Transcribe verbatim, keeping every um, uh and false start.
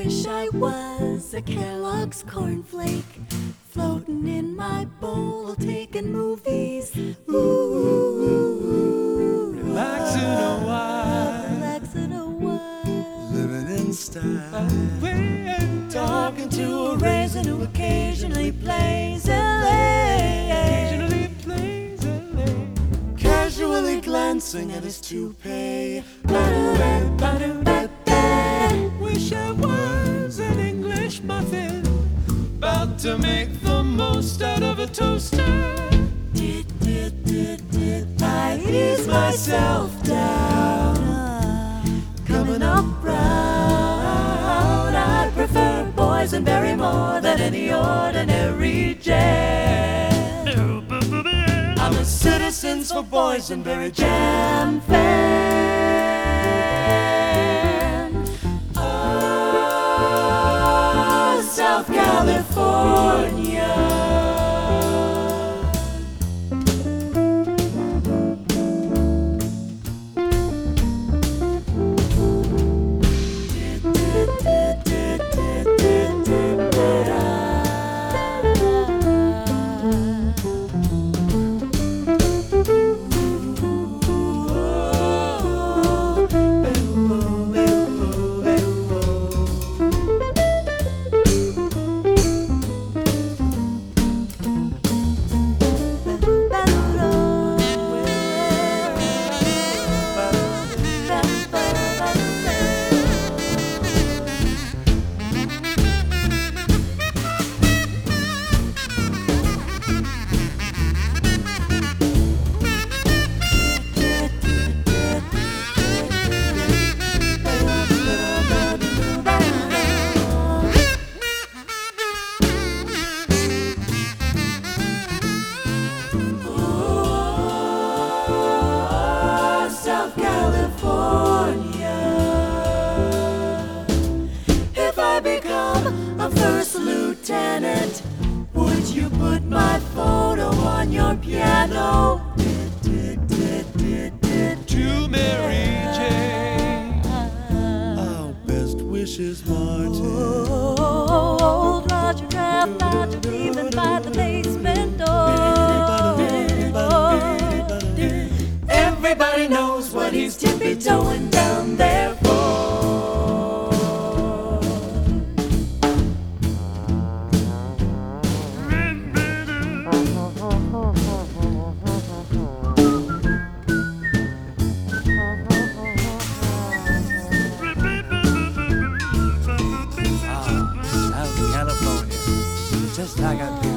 wish I was a Kellogg's cornflake, floating in my bowl, taking movies. Ooh, relaxing a while, relaxing a while, living in style, talking to a raisin who occasionally plays L A. occasionally plays L A, Casually glancing at his toupee. wish I was an English muffin, about to make the most out of a toaster. I ease myself down, coming up round. I prefer boysenberry more than any ordinary jam. I'm a Citizens for Boysenberry Jam fan. Oh, South California. First lieutenant, would you put my photo on your piano? To Mary Jane, our best wishes, Martin. Old Roger Kraft, not dreaming by the basement door. Everybody knows what he's tippy-toeing down there for. South California, just like I